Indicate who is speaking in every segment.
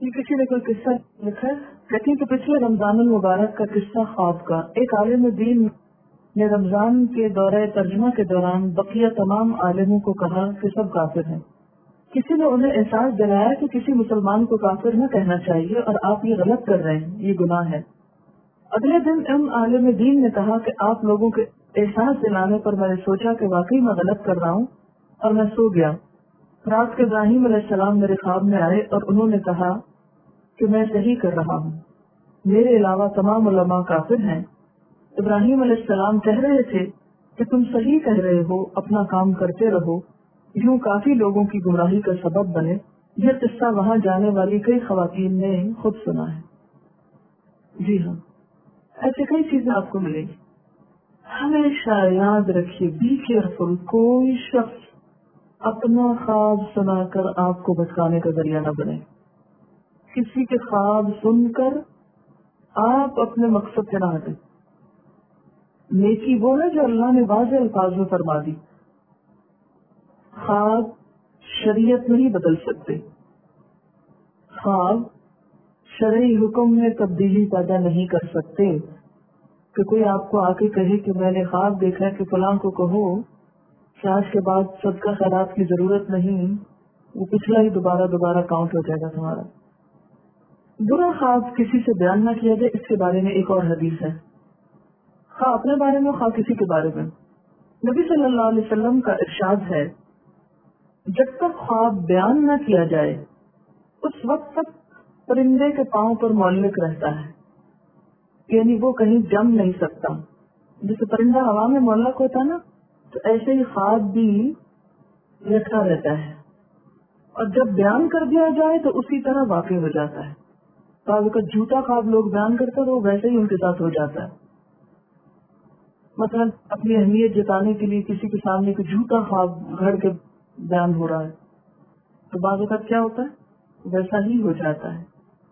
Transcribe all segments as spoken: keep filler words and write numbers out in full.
Speaker 1: یہ کسی نے کوئی قصہ لکھا ہے، کہتے ہیں کہ پچھلے رمضان المبارک کا قصہ خواب کا ایک عالم دین نے رمضان کے دورے ترجمہ کے دوران بقیہ تمام عالموں کو کہا کہ سب کافر ہیں۔ کسی نے انہیں احساس دلایا کہ کسی مسلمان کو کافر نہ کہنا چاہیے اور آپ یہ غلط کر رہے ہیں، یہ گناہ ہے۔ اگلے دن ام عالم دین نے کہا کہ آپ لوگوں کے احساس دلانے پر میں نے سوچا کہ واقعی میں غلط کر رہا ہوں اور میں سو گیا۔ رات کے ابراہیم علیہ السلام میرے خواب میں آئے اور انہوں نے کہا کہ میں صحیح کر رہا ہوں، میرے علاوہ تمام علماء کافر ہیں۔ ابراہیم علیہ السلام کہہ رہے تھے کہ تم صحیح کہہ رہے ہو، اپنا کام کرتے رہو، یوں کافی لوگوں کی گمراہی کا سبب بنے۔ یہ قصہ وہاں جانے والی کئی خواتین نے خود سنا ہے۔ جی ہاں، ایسے کئی چیزیں آپ کو ملیں گی۔ ہمیشہ یاد رکھیے، بی کیئرفل، کوئی شخص اپنا خواب سنا کر آپ کو بھٹکانے کا ذریعہ نہ بنے۔ کسی کے خواب سن کر آپ اپنے مقصد سے نہ ہٹیں۔ نیکی وہ ہے جو اللہ نے واضح الفاظ میں فرما دی۔ خواب شریعت نہیں بدل سکتے، خواب شرعی حکم میں تبدیلی پیدا نہیں کر سکتے کہ کوئی آپ کو آ کے کہے کہ میں نے خواب دیکھا کہ فلاں کو کہو کہ آج کے بعد صدقہ خیرات کی ضرورت نہیں، وہ پچھلا ہی دوبارہ دوبارہ کاؤنٹ ہو جائے گا تمہارا۔ برا خواب کسی سے بیان نہ کیا جائے، اس کے بارے میں ایک اور حدیث ہے، خواہ اپنے بارے میں خواہ کسی کے بارے میں۔ نبی صلی اللہ علیہ وسلم کا ارشاد ہے، جب تک خواب بیان نہ کیا جائے اس وقت تک پرندے کے پاؤں پر معلق رہتا ہے، یعنی وہ کہیں جم نہیں سکتا۔ جیسے پرندہ ہوا میں معلق ہوتا ہے نا، تو ایسے ہی خواب بھی لٹکا رہتا ہے، اور جب بیان کر دیا جائے تو اسی طرح واقع ہو جاتا ہے۔ بعض اوقات جھوٹا خواب لوگ بیان کرتے ہیں تو ویسے ہی ان کے ساتھ ہو جاتا ہے۔ مثلا اپنی اہمیت جتانے کے لیے کسی کے سامنے کوئی جھوٹا خواب گھڑ کے بیان ہو رہا ہے تو بعض اوقات کیا ہوتا ہے، ویسا ہی ہو جاتا ہے۔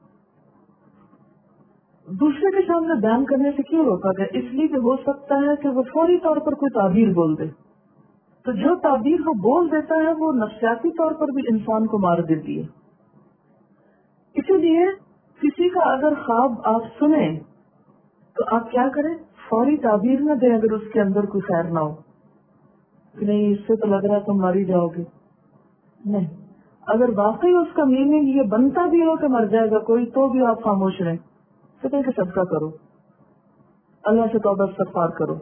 Speaker 1: دوسرے کے سامنے بیان کرنے سے کیوں روکا گیا؟ اس لیے کہ ہو سکتا ہے کہ وہ فوری طور پر کوئی تعبیر بول دے، تو جو تعبیر وہ بول دیتا ہے وہ نفسیاتی طور پر بھی انسان کو مار دیتی ہے۔ اسی لیے کسی کا اگر خواب آپ سنیں تو آپ کیا کریں، فوری تعبیر نہ دیں اگر اس کے اندر کوئی خیر نہ ہو کہ نہیں اس سے تو لگ رہا تم ماری جاؤ گے۔ نہیں، اگر واقعی اس کا میننگ یہ بنتا بھی ہو کہ مر جائے گا کوئی، تو بھی آپ خاموش رہیں، فکر کے صدقہ کرو، اللہ سے توبہ استغفار کرو۔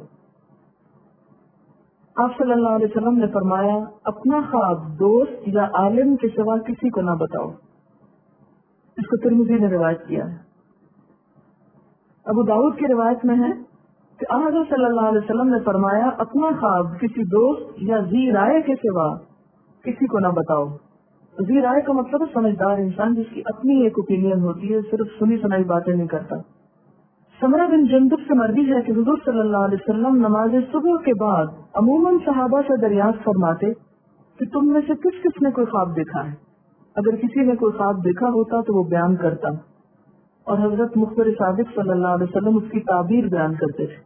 Speaker 1: آپ صلی اللہ علیہ وسلم نے فرمایا، اپنا خواب دوست یا عالم کے سوا کسی کو نہ بتاؤ۔ اس کو ترمذی نے روایت کیا ہے۔ ابو داؤد کی روایت میں ہے کہ حضرت صلی اللہ علیہ وسلم نے فرمایا، اپنا خواب کسی دوست یا ذی رائے کے سوا کسی کو نہ بتاؤ۔ ذی رائے کا مطلب ہے سمجھدار انسان جس کی اپنی ایک اوپینین ہوتی ہے، صرف سنی سنائی باتیں نہیں کرتا۔ سمرہ بن جندب سے مروی ہے کہ حضور صلی اللہ علیہ وسلم نماز صبح کے بعد عموماً صحابہ سے دریافت فرماتے کہ تم میں سے کس کس نے کوئی خواب دیکھا ہے۔ اگر کسی نے کوئی خواب دیکھا ہوتا تو وہ بیان کرتا، اور حضرت مخبر صادق صلی اللہ علیہ وسلم اس کی تعبیر بیان کرتے تھے۔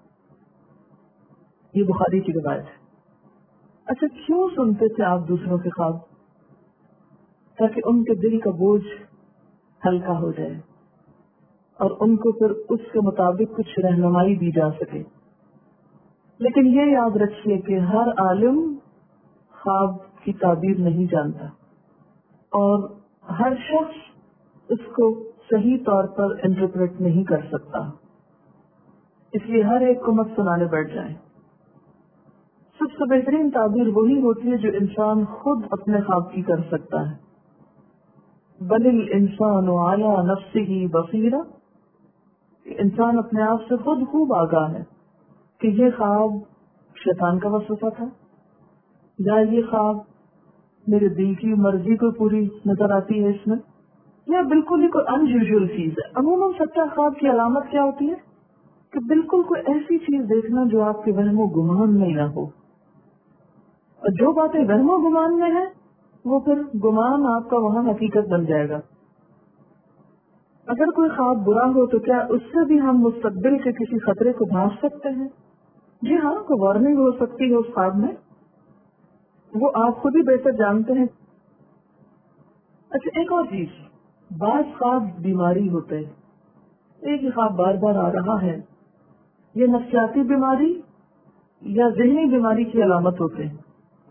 Speaker 1: یہ بخاری کی روایت ہے۔ اچھا، کیوں سنتے تھے آپ دوسروں کے خواب؟ تاکہ ان کے دل کا بوجھ ہلکا ہو جائے اور ان کو پھر اس کے مطابق کچھ رہنمائی دی جا سکے۔ لیکن یہ یاد رکھیے کہ ہر عالم خواب کی تعبیر نہیں جانتا، اور ہر شخص اس کو صحیح طور پر انٹرپریٹ نہیں کر سکتا، اس لیے ہر ایک کو مت سنانے بیٹھ جائیں۔ سب سے بہترین تعبیر وہی ہوتی ہے جو انسان خود اپنے خواب کی کر سکتا ہے۔ بل الانسان علی نفسہ بصیرہ، انسان اپنے آپ سے خود خوب آگاہ ہے کہ یہ خواب شیطان کا وسوسہ تھا، یا یہ خواب میرے دل کی مرضی کو پوری نظر آتی ہے اس میں، یا بالکل ہی کوئی ان یوزول چیز ہے۔ عموماً سچا خواب کی علامت کیا ہوتی ہے کہ بالکل کوئی ایسی چیز دیکھنا جو آپ کے وہم و گمان میں نہ ہو، اور جو باتیں وہم و گمان میں ہیں وہ پھر گمان آپ کا وہاں حقیقت بن جائے گا۔ اگر کوئی خواب برا ہو تو کیا اس سے بھی ہم مستقبل کے کسی خطرے کو بھانپ سکتے ہیں؟ جی ہاں، کوئی وارننگ ہو سکتی ہے اس خواب میں، وہ آپ خود ہی بہتر جانتے ہیں۔ اچھا، ایک اور چیز بعض خواب بیماری ہوتے ہیں, ایک ہی خواب بار بار آ رہا ہے, یہ نفسیاتی بیماری یا ذہنی بیماری کی علامت ہوتے ہیں,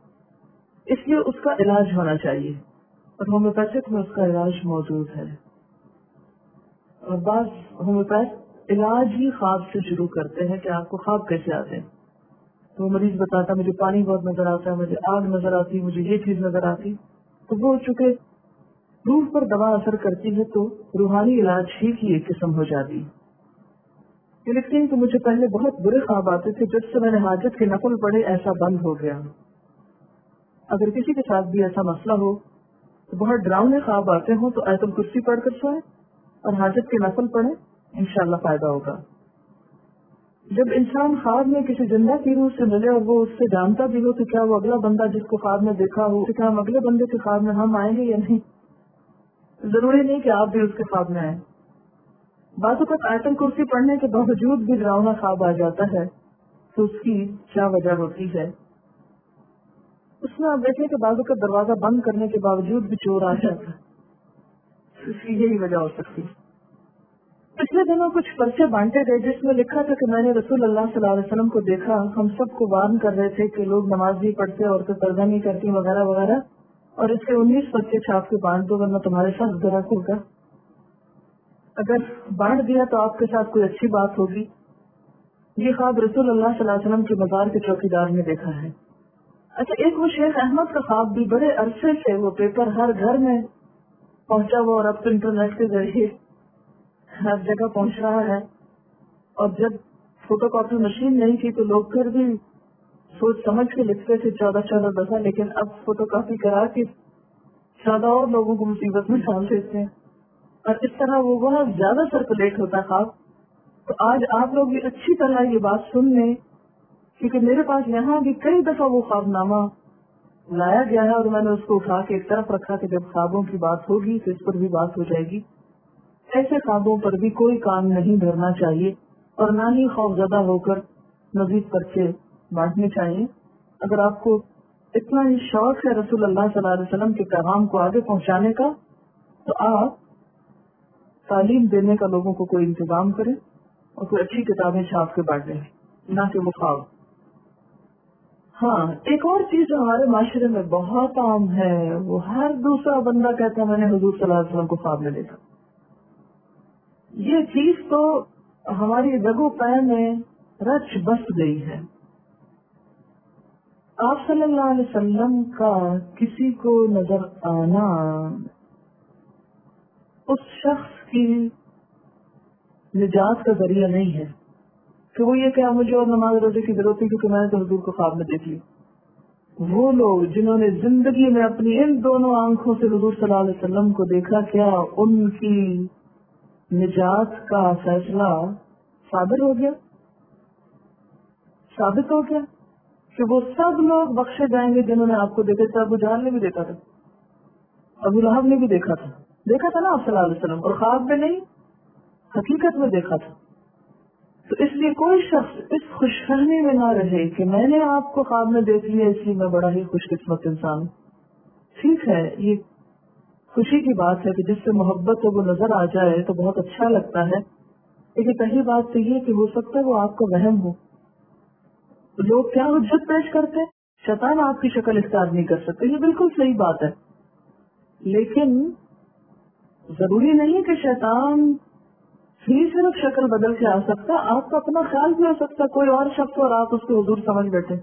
Speaker 1: اس لیے اس کا علاج ہونا چاہیے, اور ہومیوپیتھک میں اس کا علاج موجود ہے. اور بعض ہومیوپیتھ علاج ہی خواب سے شروع کرتے ہیں کہ آپ کو خواب کیسے آتے ہیں. تو مریض بتاتا مجھے پانی بہت نظر آتا ہے, مجھے آگ نظر آتی, مجھے یہ چیز نظر آتی, تو وہ چونکہ روح پر دوا اثر کرتی ہے تو روحانی علاج ہی کی ایک قسم ہو جاتی. یہ لکھتے ہیں کہ مجھے پہلے بہت برے خواب آتے تھے, جب سے میں نے حاجت کے نفل پڑھے ایسا بند ہو گیا. اگر کسی کے ساتھ بھی ایسا مسئلہ ہو تو بہت ڈراؤنے خواب آتے ہوں تو آیت الکرسی پڑھ کر سوئے اور حاجت کے نفل پڑھے, انشاءاللہ فائدہ ہوگا. جب انسان خواب میں کسی زندہ کی روح سے ملے اور وہ اس سے جانتا بھی ہو تو کیا وہ اگلا بندہ جس کو خواب میں دیکھا ہو, کیا ہم اگلے بندے کے خواب میں ہم آئیں گے یا نہیں؟ ضروری نہیں کہ آپ بھی اس کے خواب میں آئیں. بعض اوقات آیت الکرسی پڑھنے کے باوجود بھی ڈراؤنا خواب آ جاتا ہے تو اس کی کیا وجہ ہوتی ہے؟ اس میں آپ دیکھیں کہ بعض اوقات دروازہ بند کرنے کے باوجود بھی چور آ جاتا ہے, اس کی یہی وجہ ہو سکتی. پچھلے دنوں کچھ پرچے بانٹے گئے جس میں لکھا تھا کہ میں نے رسول اللہ صلی اللہ علیہ وسلم کو دیکھا, ہم سب کو وارن کر رہے تھے کہ لوگ نماز نہیں پڑھتے, عورتیں پردہ نہیں کرتی وغیرہ وغیرہ, اور اس کے انیس پرچے چھاپ کے بانٹ دو ورنہ تمہارے ساتھ درخت ہوگا. اگر بانٹ دیا تو آپ کے ساتھ کوئی اچھی بات ہوگی. یہ خواب رسول اللہ صلی اللہ علیہ وسلم کے مزار کے چوکیدار نے دیکھا ہے. اچھا, ایک وہ شیخ احمد کا خواب بھی بڑے عرصے سے وہ پیپر ہر گھر میں پہنچا ہوا اور اب تو انٹرنیٹ کے ذریعے ہر جگہ پہنچ رہا ہے, اور جب فوٹو کاپی مشین نہیں تھی تو لوگ پھر بھی سوچ سمجھ کے لکھتے تھے چودہ چودہ دفعہ, لیکن اب فوٹو کاپی کرا کے چودہ اور لوگوں کو مصیبت میں ڈال دیتے ہیں, اور اس طرح وہ بہت زیادہ سرکولیٹ ہوتا ہے خواب. تو آج آپ لوگ یہ اچھی طرح یہ بات سن لیں, کیونکہ میرے پاس یہاں بھی کئی دفعہ وہ خواب نامہ لایا گیا ہے اور میں نے اس کو اٹھا کے ایک طرف رکھا کہ جب خوابوں کی بات ہوگی تو اس پر بھی بات ہو جائے گی. ایسے خوابوں پر بھی کوئی کام نہیں دھرنا چاہیے اور نہ ہی خوف زدہ ہو کر مزید پرچے بانٹنے چاہیے. اگر آپ کو اتنا ہی شوق ہے رسول اللہ صلی اللہ علیہ وسلم کے پیغام کو آگے پہنچانے کا تو آپ تعلیم دینے کا لوگوں کو کوئی انتظام کریں اور کوئی اچھی کتابیں چھاپ کے بانٹیں, نہ کہ وہ خواب. ہاں, ایک اور چیز جو ہمارے معاشرے میں بہت عام ہے, وہ ہر دوسرا بندہ کہتا ہے میں نے حضور صلی اللہ علیہ وسلم کو خواب میں دیکھا. یہ چیز تو ہماری رگو پے میں رچ بس گئی ہے. آپ صلی اللہ علیہ وسلم کا کسی کو نظر آنا اس شخص کی نجات کا ذریعہ نہیں ہے کہ وہ یہ کہ مجھے اور نماز روزے کی ضرورت ہے کیونکہ میں نے تو حضور کو خواب میں دیکھ لی. وہ لوگ جنہوں نے زندگی میں اپنی ان دونوں آنکھوں سے حضور صلی اللہ علیہ وسلم کو دیکھا, کیا ان کی نجات کا فیصلہ ثابت ہو گیا ثابت ہو گیا کہ وہ سب لوگ بخشے جائیں گے جنہوں نے آپ کو دیکھا تھا. ابو جہل نے بھی دیکھا تھا, ابو لہب نے بھی دیکھا تھا دیکھا تھا نا آپ صلی اللہ علیہ وسلم, اور خواب میں نہیں حقیقت میں دیکھا تھا. تو اس لیے کوئی شخص اس خوش فہمی میں نہ رہے کہ میں نے آپ کو خواب میں دیکھ لیا اس لیے میں بڑا ہی خوش قسمت انسان ہوں. ٹھیک ہے, یہ خوشی کی بات ہے کہ جس سے محبت ہو وہ نظر آ جائے تو بہت اچھا لگتا ہے, لیکن پہلی بات تو یہ کہ ہو سکتا ہے وہ آپ کا وہم ہو. لوگ کیا حجت پیش کرتے, شیطان آپ کی شکل اختیار نہیں کر سکتے, یہ بالکل صحیح بات ہے, لیکن ضروری نہیں کہ شیطان ہی صرف شکل بدل کے آ سکتا, آپ کا اپنا خیال بھی ہو سکتا کوئی اور شخص اور آپ اس کو حضور سمجھ بیٹھے.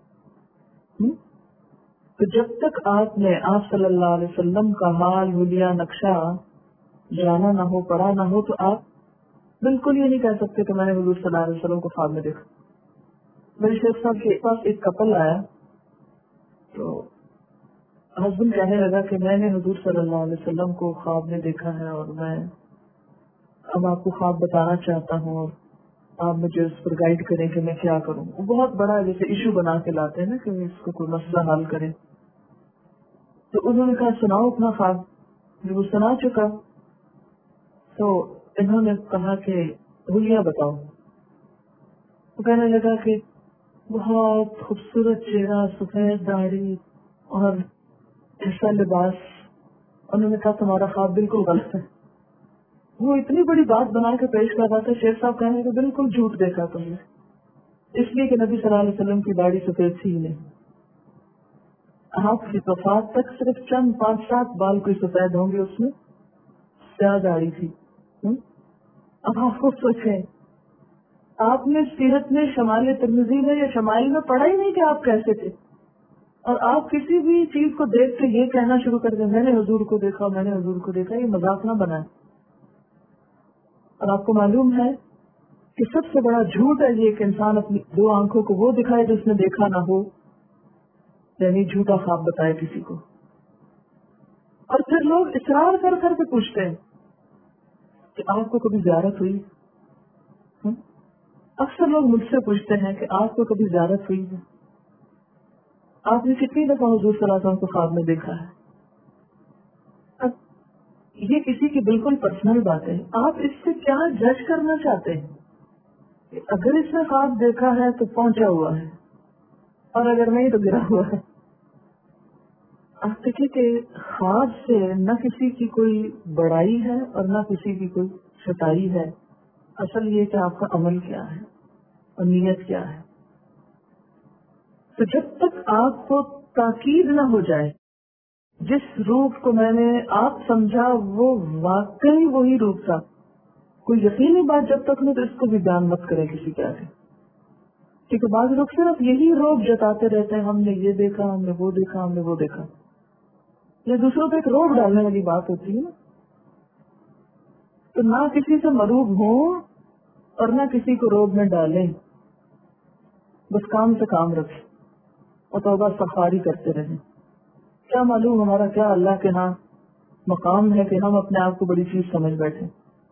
Speaker 1: تو جب تک آپ نے آپ صلی اللہ علیہ وسلم کا حال حلیہ نقشہ جانا نہ ہو پڑھا نہ ہو تو آپ بالکل یہ نہیں کہہ سکتے کہ میں نے حضور صلی اللہ علیہ وسلم کو خواب میں دیکھا. میرے شیخ صاحب کے پاس ایک کپل آیا تو ہسبینڈ کہنے لگا کہ میں نے حضور صلی اللہ علیہ وسلم کو خواب میں دیکھا ہے اور میں اب آپ کو خواب بتانا چاہتا ہوں اور آپ مجھے اس پر گائیڈ کریں کہ میں کیا کروں. وہ بہت بڑا جیسے ایشو بنا کے لاتے ہیں نا کہ اس کو کوئی مسئلہ حل کرے. تو انہوں نے کہا سناؤ اپنا خواب. جب وہ سنا چکا تو انہوں نے کہا کہ حلیہ بتاؤ. وہ کہنے لگا کہ بہت خوبصورت چہرہ, سفید داڑھی اور ایسا لباس. انہوں نے کہا تمہارا خواب بالکل غلط ہے, وہ اتنی بڑی بات بنا کے پیش کر رہا تھا، شیخ صاحب کہنے کہ بالکل جھوٹ دیکھا تم نے، اس لیے کہ نبی صلی اللہ علیہ وسلم کی داڑھی سفید تھی نہیں، آپ کی وفات تک صرف چند پانچ سات بال کوئی سفید ہوں گے، اس میں سیاہ داڑھی تھی۔ اب آپ کو سوچیں، آپ نے سیرت میں شمال ترمذی میں یا شمائل میں پڑھا ہی نہیں کہ آپ کیسے تھے، اور آپ کسی بھی چیز کو دیکھ کے یہ کہنا شروع کر دیں میں نے حضور کو دیکھا میں نے حضور کو دیکھا، یہ مذاق نہ بنائے۔ اور آپ کو معلوم ہے کہ سب سے بڑا جھوٹ ہے یہ کہ انسان اپنی دو آنکھوں کو وہ دکھائے جو اس نے دیکھا نہ ہو، یعنی جھوٹا خواب بتائے کسی کو۔ اور پھر لوگ اصرار کر کر کے پوچھتے ہیں کہ آپ کو کبھی زیارت ہوئی؟ اکثر لوگ مجھ سے پوچھتے ہیں کہ آپ کو کبھی زیارت ہوئی ہے؟ آپ نے کتنی دفعہ حضور صلی اللہ علیہ وسلم کو خواب میں دیکھا ہے؟ اب یہ کسی کی بالکل پرسنل بات ہے، آپ اس سے کیا جج کرنا چاہتے ہیں؟ اگر اس نے خواب دیکھا ہے تو پہنچا ہوا ہے، اور اگر نہیں تو گرا ہوا ہے۔ آپ دیکھیں کہ خواب سے نہ کسی کی کوئی بڑائی ہے اور نہ کسی کی کوئی چھٹائی ہے، اصل یہ کہ آپ کا عمل کیا ہے اور نیت کیا ہے۔ تو جب تک آپ کو تاکید نہ ہو جائے جس روپ کو میں نے آپ سمجھا وہ واقعی وہی روپ تھا، کوئی یقینی بات جب تک نہیں تو اس کو بھی بیان مت کرے کسی کے آگے، کیونکہ بعض لوگ صرف یہی روپ جتاتے رہتے ہیں، ہم نے یہ دیکھا ہم نے وہ دیکھا ہم نے وہ دیکھا، یہ دوسروں پہ ایک روپ ڈالنے والی بات ہوتی ہے نا۔ تو نہ کسی سے مروب ہوں اور نہ کسی کو روب میں ڈالیں، بس کام سے کام رکھیں اور توبہ استغفاری کرتے رہیں۔ کیا معلوم ہمارا کیا اللہ کے ہاں مقام ہے کہ ہم اپنے آپ کو بڑی چیز سمجھ بیٹھے۔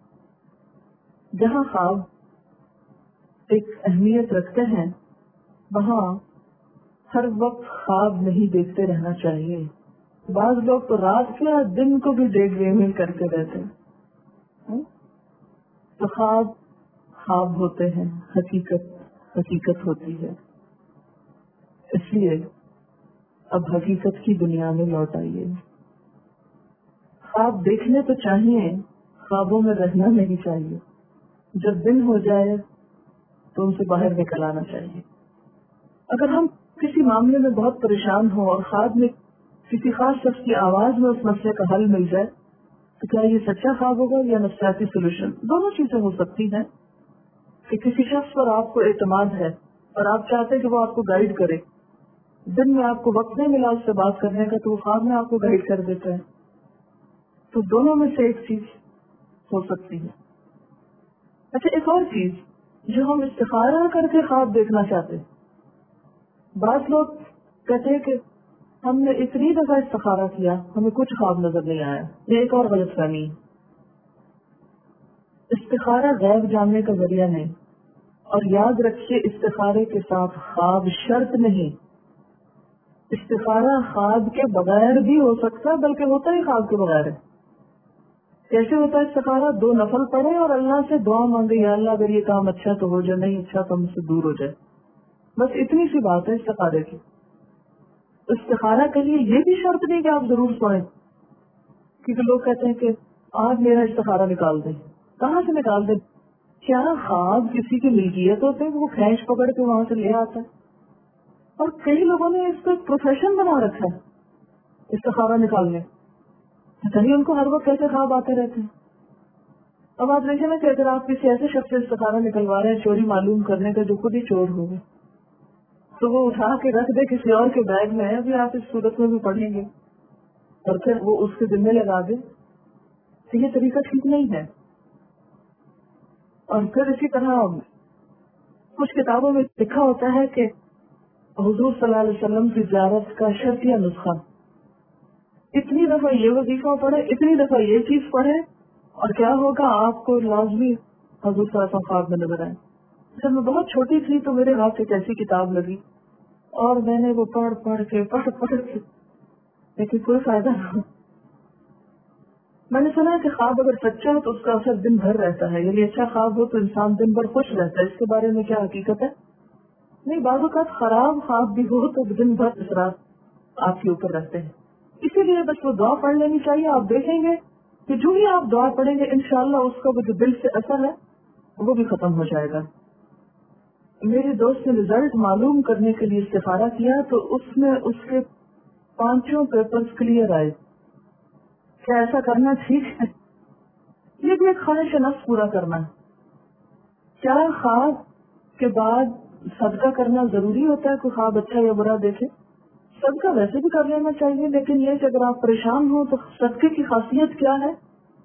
Speaker 1: جہاں خواب ایک اہمیت رکھتے ہیں وہاں ہر وقت خواب نہیں دیکھتے رہنا چاہیے۔ بعض لوگ تو رات کے دن کو بھی ڈے ڈریمنگ کرتے رہتے ہیں۔ تو خواب خواب ہوتے ہیں، حقیقت حقیقت ہوتی ہے۔ اس لیے اب حقیقت کی دنیا میں لوٹ آئیے۔ خواب دیکھنے تو چاہیے، خوابوں میں رہنا نہیں چاہیے۔ جب دن ہو جائے تو ان سے باہر نکل آنا چاہیے۔ اگر ہم کسی معاملے میں بہت پریشان ہوں اور خواب میں کسی خاص شخص کی آواز میں اس مسئلے کا حل مل جائے تو کیا یہ سچا خواب ہوگا یا نفسیاتی سولوشن؟ دونوں چیزیں ہو سکتی ہیں کہ کسی شخص پر آپ کو اعتماد ہے اور آپ چاہتے ہیں کہ وہ آپ کو گائیڈ کرے، دن میں آپ کو وقت نہیں ملا اس سے بات کرنے کا تو وہ خواب میں آپ کو گائیڈ کر دیتا ہے۔ تو دونوں میں سے ایک چیز ہو سکتی ہے۔ اچھا، ایک اور چیز جو ہم استخارہ کر کے خواب دیکھنا چاہتے ہیں، بعض لوگ کہتے ہیں کہ ہم نے اتنی دفعہ استخارہ کیا ہمیں کچھ خواب نظر نہیں آیا۔ یہ ایک اور غلط فہمی۔ استخارہ غیب جاننے کا ذریعہ نہیں، اور یاد رکھیے استخارے کے ساتھ خواب شرط نہیں۔ استخارہ خواب کے بغیر بھی ہو سکتا بلکہ ہوتا ہی خواب کے بغیر ہے۔ کیسے ہوتا ہے استخارہ؟ دو نفل پڑھے اور اللہ سے دعا مانگے، یا اللہ اگر یہ کام اچھا تو ہو جائے، نہیں اچھا تو ہم سے دور ہو جائے، بس اتنی سی بات ہے استخارے کی۔ استخارہ کے لیے یہ بھی شرط نہیں کہ آپ ضرور سوئیں، کیونکہ لوگ کہتے ہیں کہ آج میرا استخارہ نکال دیں۔ کہاں سے نکال دیں؟ کیا خواب کسی کی ملکیت ہوتے ہیں وہ کھینچ پکڑ کے وہاں سے لے آتا ہے؟ اور کئی لوگوں نے اس کو ایک پروفیشن بنا رکھا ہے استخارہ نکالنے، نہیں ان کو ہر وقت کیسے خواب آتے رہتے ہیں۔ اب آپ دیکھیں نا کہ اگر آپ کسی ایسے شخص سے استخارہ نکلوا رہے ہیں چوری معلوم کرنے کا جو خود ہی چور ہوگا، تو وہ اٹھا کے رکھ دے کسی اور کے بیگ میں، ابھی آپ اس صورت میں بھی پڑھیں گے، اور پھر وہ اس کے ذمہ لگا دے، تو یہ طریقہ ٹھیک نہیں ہے۔ اور پھر اسی طرح کچھ کتابوں میں لکھا ہوتا ہے کہ حضور صلی اللہ علیہ وسلم کی زیارت کا شرطیہ نسخہ، اتنی دفعہ یہ وظیفہ پڑھے، اتنی دفعہ یہ چیز پڑھے، اور کیا ہوگا آپ کو لازمی حضور صلی اللہ علیہ وسلم خواب میں نظر آئے۔ جب میں بہت چھوٹی تھی تو میرے ہاتھ ایک ایسی کتاب لگی اور میں نے وہ پڑھ پڑھ کے پڑھ پڑھ کے لیکن کوئی فائدہ نہ۔ میں نے سنا ہے کہ خواب اگر سچا ہو تو اس کا اثر دن بھر رہتا ہے، یعنی اچھا خواب ہو تو انسان دن بھر خوش رہتا ہے۔ اس کے بارے میں کیا حقیقت ہے؟ نہیں، بعض اوقات خراب خواب بھی ہو تو دن بھر اثرات آپ کے اوپر رہتے ہیں۔ اسی لیے بس وہ دعا پڑھ لینی چاہیے۔ آپ دیکھیں گے کہ جو ہی آپ دعا پڑھیں گے انشاءاللہ اس کا وہ جو دل سے اثر ہے وہ بھی ختم ہو جائے گا. میرے دوست نے رزلٹ معلوم کرنے کے لیے استخارہ کیا تو اس میں اس کے پانچوں پیپرز کلیئر آئے. کیا ایسا کرنا ٹھیک ہے؟ یہ بھی ایک خواہش نفس پورا کرنا ہے. کیا خواب کے بعد صدقہ کرنا ضروری ہوتا ہے؟ کوئی خواب اچھا یا برا دیکھے صدقہ ویسے بھی کر لینا چاہیے، لیکن یہ کہ اگر آپ پریشان ہوں تو صدقے کی خاصیت کیا ہے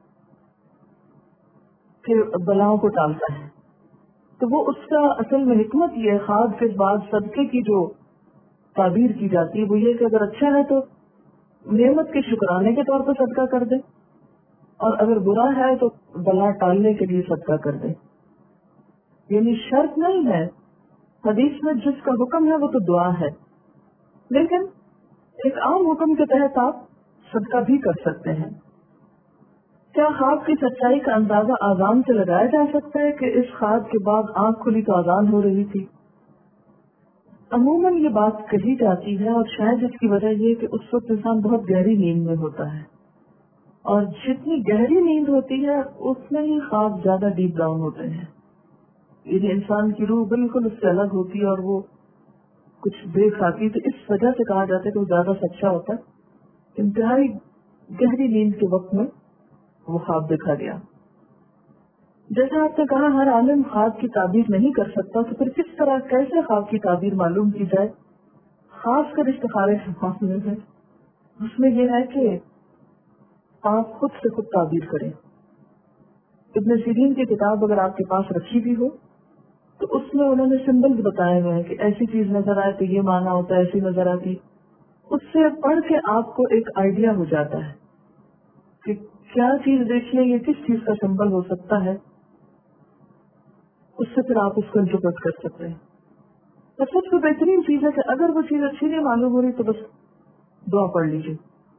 Speaker 1: کہ بلاؤں کو ٹالتا ہے. تو وہ اس کا اصل میں حکمت یہ ہے خواب کے بعد صدقے کی جو تعبیر کی جاتی ہے وہ یہ کہ اگر اچھا ہے تو نعمت کے شکرانے کے طور پر صدقہ کر دے، اور اگر برا ہے تو بلا ٹالنے کے لیے صدقہ کر دے. یعنی شرط نہیں ہے، حدیث میں جس کا حکم ہے وہ تو دعا ہے، لیکن ایک عام حکم کے تحت آپ صدقہ بھی کر سکتے ہیں. کیا خواب کی سچائی کا اندازہ اذان سے لگایا جا سکتا ہے کہ اس خواب کے بعد آنکھ کھلی تو اذان ہو رہی تھی؟ عموماً یہ بات کہی جاتی ہے، اور شاید اس کی وجہ یہ کہ اس وقت انسان بہت گہری نیند میں ہوتا ہے، اور جتنی گہری نیند ہوتی ہے اس میں ہی خواب زیادہ ڈیپ ڈاؤن ہوتے ہیں. یعنی انسان کی روح بالکل اس سے الگ ہوتی ہے اور وہ کچھ دیکھ آتی، تو اس وجہ سے کہا جاتا ہے کہ وہ زیادہ سچا ہوتا ہے. انتہائی گہری نیند کے وقت میں وہ خواب دیکھا گیا. جیسا آپ نے کہا ہر عالم خواب کی تعبیر نہیں کر سکتا، تو پھر کس طرح کیسے خواب کی تعبیر معلوم کی جائے؟ خاص کر استخارے کے معاملے میں اس میں یہ ہے کہ آپ خود سے خود تعبیر کریں. ابن سیرین کی کتاب اگر آپ کے پاس رکھی بھی ہو تو اس میں انہوں نے سمبلز بتائے ہوئے ہیں کہ ایسی چیز نظر آئے تو یہ معنی ہوتا ہے، ایسی نظر آتی. اس سے پڑھ کے آپ کو ایک آئیڈیا ہو جاتا ہے کہ کیا چیز دیکھنے یہ کس چیز کا سمبل ہو سکتا ہے. اس سے پھر آپ اس کو انٹرپریٹ کر سکتے ہیں. اور سب سے بہترین چیز ہے کہ اگر وہ چیز اچھی نہیں معلوم ہو رہی تو بس دعا پڑھ لیجیے.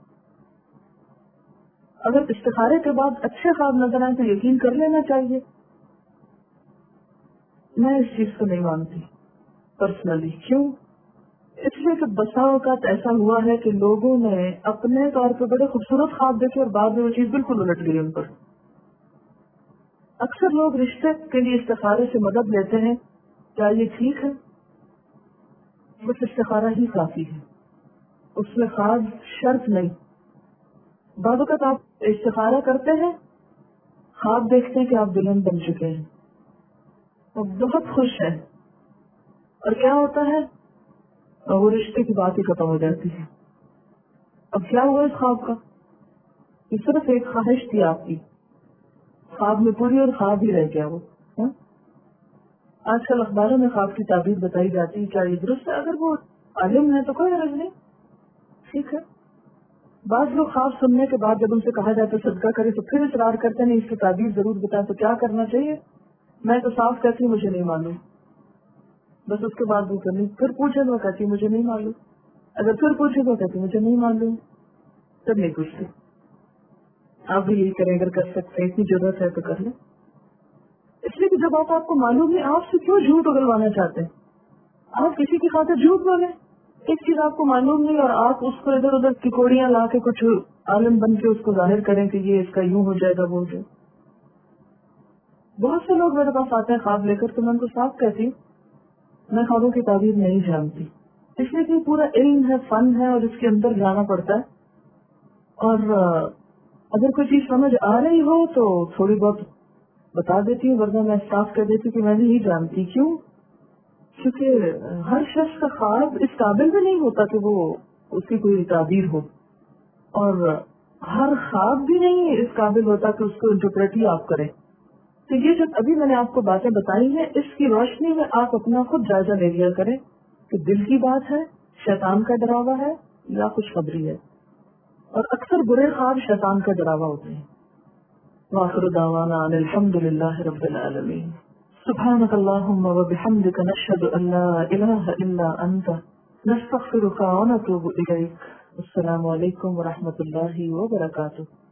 Speaker 1: اگر استخارے کے بعد اچھے خواب نظر آئے تو یقین کر لینا چاہیے. میں اس چیز کو نہیں مانتی پرسنلی. کیوں؟ اس لیے کہ بسا اوقات ایسا ہوا ہے کہ لوگوں نے اپنے طور پہ بڑے خوبصورت خواب دیکھے اور بعد میں وہ چیز بالکل الٹ گئی ان پر. اکثر لوگ رشتے کے لیے استخارے سے مدد لیتے ہیں. کیا یہ ٹھیک ہے؟ بس استخارہ ہی کافی ہے، اس میں خواب شرط نہیں. بعض اوقات آپ استخارہ کرتے ہیں، خواب دیکھتے ہیں کہ آپ دلہن بن چکے ہیں اور بہت خوش ہیں، اور کیا ہوتا ہے وہ رشتے کی بات ہی ختم ہو جاتی ہے. اب کیا ہوا اس خواب کا؟ یہ صرف ایک خواہش تھی آپ کی، خواب میں پوری اور خواب ہی رہ گیا وہ. آج کل اخباروں میں خواب کی تعبیر بتائی جاتی ہے، کیا یہ درست ہے؟ اگر وہ عالم ہے تو کوئی غرض نہیں، ٹھیک ہے. بعض لوگ خواب سننے کے بعد جب ان سے کہا جاتا ہے صدقہ کرے تو پھر اصرار کرتے ہیں اس کی تعبیر ضرور بتائیں. تو کیا کرنا چاہیے؟ میں تو صاف کہتی ہوں مجھے نہیں معلوم، بس اس کے بعد وہ کرنی. پھر پوچھے تو کہتی مجھے نہیں معلوم، اگر پھر پوچھے تو کہتی مجھے نہیں معلوم، پھر نہیں پوچھتے. آپ بھی یہی کریں، اگر کر سکتے ہیں، اتنی ضرورت ہے تو کر لیں. اس لیے کہ جب آپ آپ کو معلوم نہیں، آپ سے کیوں جھوٹ اگلوانا چاہتے ہیں؟ آپ کسی کی خاطر جھوٹ بولیں. ایک چیز آپ کو معلوم نہیں اور آپ اس کو ادھر ادھر ٹکوڑیاں لا کے کچھ عالم بن کے اس کو ظاہر کریں کہ یہ اس کا یوں ہو جائے گا وہ ہو جائے. بہت سے لوگ میرے پاس آتے ہیں خواب لے کر، تو میں ان کو صاف کہتی ہوں میں خوابوں کی تعبیر نہیں جانتی، اس لیے کہ پورا علم ہے، فن ہے، اور اس کے اندر جانا پڑتا ہے. اور اگر کوئی چیز سمجھ آ رہی ہو تو تھوڑی بہت بتا دیتی ہوں، ورنہ میں صاف کہہ دیتی ہوں کہ میں نہیں جانتی. کیوں؟ کیونکہ ہر شخص کا خواب اس قابل بھی نہیں ہوتا کہ وہ اس کی کوئی تعبیر ہو، اور ہر خواب بھی نہیں اس قابل ہوتا کہ اس کو انٹرپریٹ ہی آپ کریں. تو یہ جو ابھی میں نے آپ کو باتیں بتائی ہیں، اس کی روشنی میں آپ اپنا خود جائزہ لے لیا کریں کہ دل کی بات ہے، شیطان کا ڈراوا ہے یا خوشخبری ہے. اور اکثر برے خواب شیطان کا ڈراوا ہوتے ہیں. وآخر دعوانا ان الحمد للہ رب العالمین. سبحانک اللہم وبحمدک نشہد ان لا الہ الا انت نستغفرک ونتوب الیک. السلام علیکم ورحمۃ اللہ وبرکاتہ.